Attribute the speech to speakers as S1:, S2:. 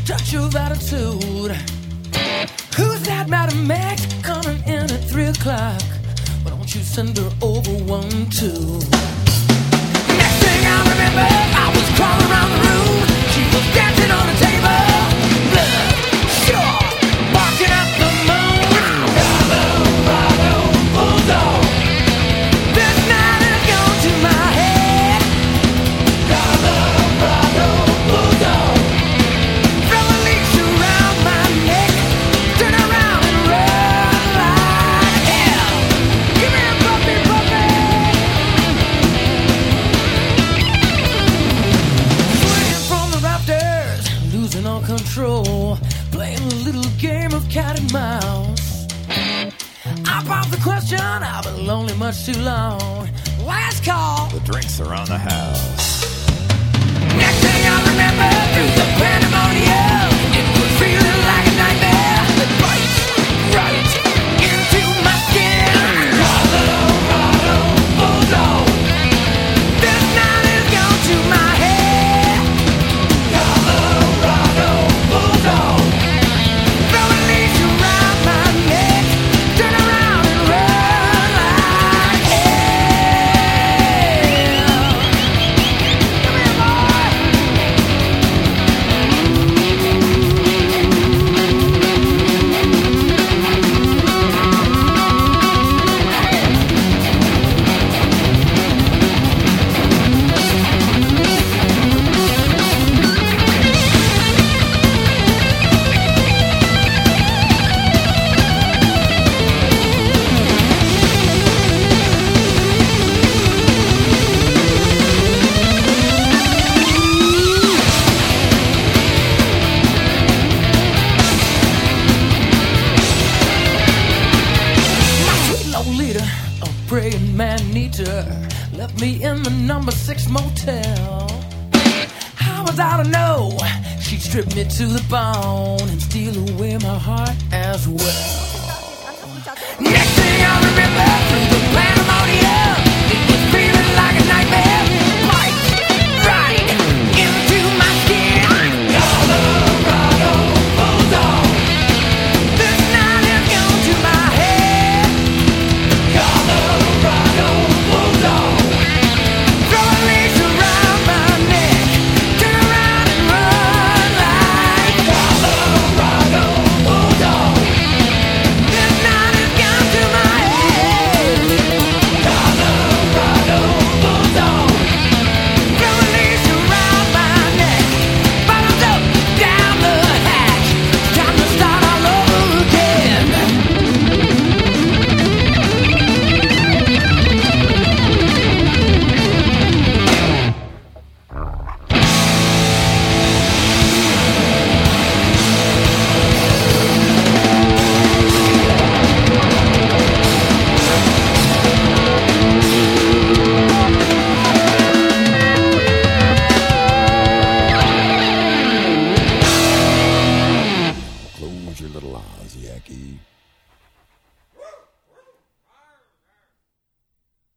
S1: touch of attitude. Who's that Madam X coming in at 3 o'clock? Why don't you send her over 1, 2? Next thing I remember, I was crawling around the room. She was dancing on a table. Blood, sure, barking at the moon. Colorado Bulldog. This night has gone to my head. Colorado Bulldog. Throw a leash around my neck. Turn around and run like hell. Give me a puppy, puppy. Swinging from the rafters, losing all control, playing a little game of cat and mouse. I popped the question, I've been lonely much too long. Last call.
S2: The drinks are on the house.
S1: Next thing I remember, through the pandemonium, it was feeling like a nightmare that bites right into my skin. Colorado Bulldog. This night has gone to my head. Colorado Bulldog. Throw a leash around my neck. Turn around and run like hell. Come here, boy. My sweet Lolita, a praying man-eater, left me in the number 6 motel. How was I to know she'd strip me to the bone and steal away my heart as well? Next thing I remember, through the pandemonium, it was feeling like a nightmare. Bites right into my skin. Colorado Bulldog. This night has gone to my head. Colorado Bulldog. Throw a leash around my neck. Turn around and run like Colorado Bulldog. This night has gone to my head. Colorado Bulldog. Throw a leash around my neck. Bottoms up, down the hatch. Time to start all over again.
S2: Close your little eyes, Yaki.